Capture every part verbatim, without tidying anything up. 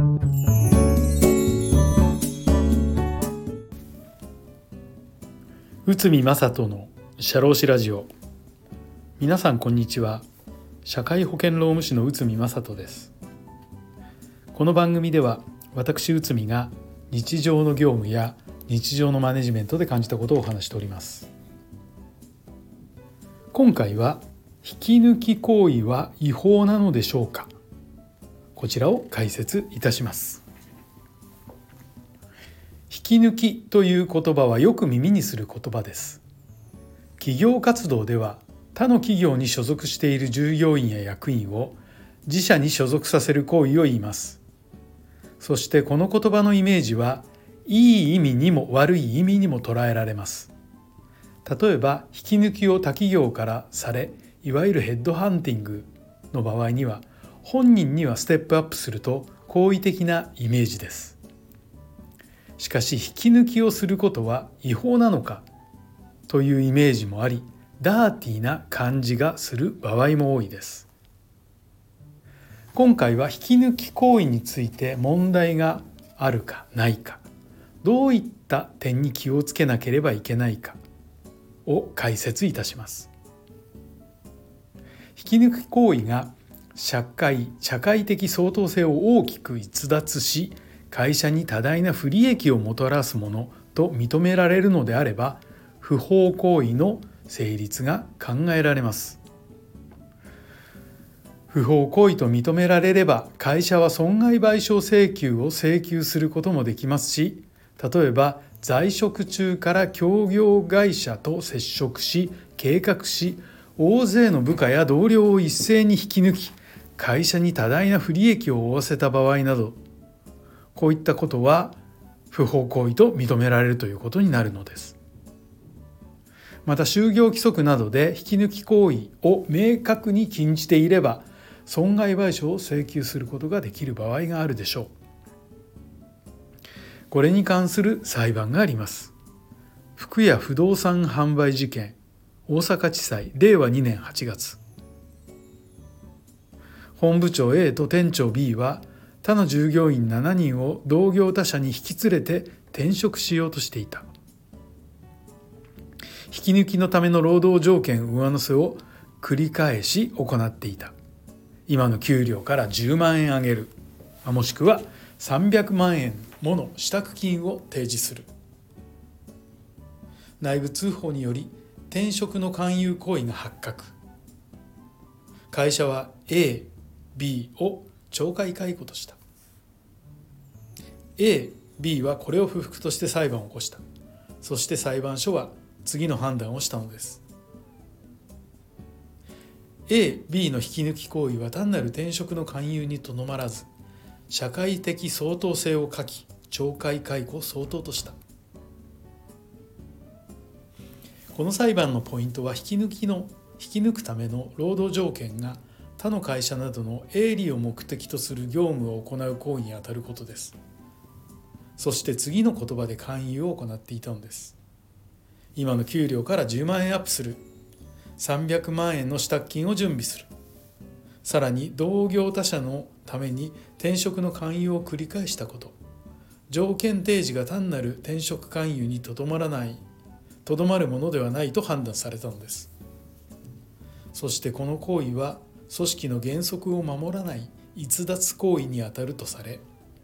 内海正人の社労士ラジオ。皆さんこんにちは。社会保険労務士の内海正人です。この番組では私内海が日常の業務や日常のマネジメントで感じたことをお話しております。今回は引き抜き行為は違法なのでしょうか、こちらを解説いたします。引き抜きという言葉はよく耳にする言葉です。企業活動では他の企業に所属している従業員や役員を自社に所属させる行為を言います。そしてこの言葉のイメージはいい意味にも悪い意味にも捉えられます。例えば引き抜きを他企業からされ、いわゆるヘッドハンティングの場合には本人にはステップアップすると好意的なイメージです。しかし引き抜きをすることは違法なのかというイメージもあり、ダーティーな感じがする場合も多いです。今回は引き抜き行為について問題があるかないか、どういった点に気をつけなければいけないかを解説いたします。引き抜き行為が社会、社会的相当性を大きく逸脱し、会社に多大な不利益をもたらすものと認められるのであれば、不法行為の成立が考えられます。不法行為と認められれば、会社は損害賠償請求を請求することもできますし、例えば在職中から協業会社と接触し、計画し、大勢の部下や同僚を一斉に引き抜き、会社に多大な不利益を負わせた場合など、こういったことは不法行為と認められるということになるのです。また就業規則などで引き抜き行為を明確に禁じていれば、損害賠償を請求することができる場合があるでしょう。これに関する裁判があります。福屋不動産販売事件、大阪地裁れいわにねんはちがつ。本部長 A と店長 B は他の従業員ななにんを同業他社に引き連れて転職しようとしていた。引き抜きのための労働条件上乗せを繰り返し行っていた。今の給料からじゅうまんえん上げる、もしくはさんびゃくまんえんもの支度金を提示する。内部通報により転職の勧誘行為が発覚。会社は A、B を懲戒解雇とした。A、B はこれを不服として裁判を起こした。そして裁判所は次の判断をしたのです。A、B の引き抜き行為は単なる転職の勧誘にとどまらず、社会的相当性を欠き、懲戒解雇を相当とした。この裁判のポイントは、引き抜きの引き抜くための労働条件が他の会社などの営利を目的とする業務を行う行為にあたることです。そして次の言葉で勧誘を行っていたのです。今の給料からじゅうまんえんアップする、さんびゃくまんえんの支度金を準備する、さらに同業他社のために転職の勧誘を繰り返したこと、条件提示が単なる転職勧誘にとどまらないとどまるものではないと判断されたのです。そしてこの行為は組織の原則を守らない逸脱行為にあたるとされ、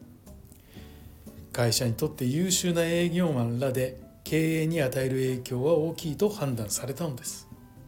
会社にとって優秀な営業マンらで経営に与える影響は大きいと判断されたのです。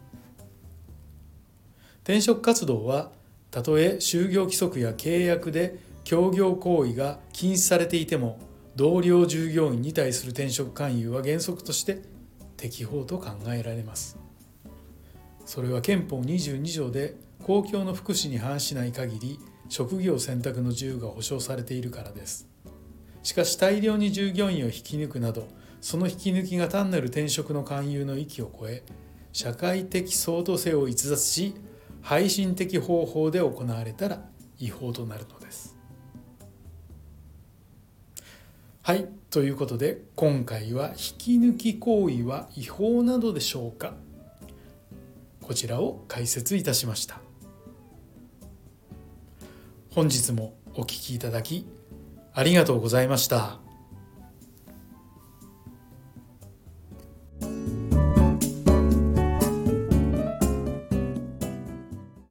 転職活動はたとえ就業規則や契約で協業行為が禁止されていても、同僚従業員に対する転職勧誘は原則として適法と考えられます。それは憲法にじゅうにじょうで公共の福祉に反しない限り職業選択の自由が保障されているからです。しかし大量に従業員を引き抜くなど、その引き抜きが単なる転職の勧誘の域を超え、社会的相当性を逸脱し、背信的方法で行われたら違法となるのです。はい、ということで今回は引き抜き行為は違法なのでしょうか、こちらを解説いたしました。本日もお聞きいただきありがとうございました。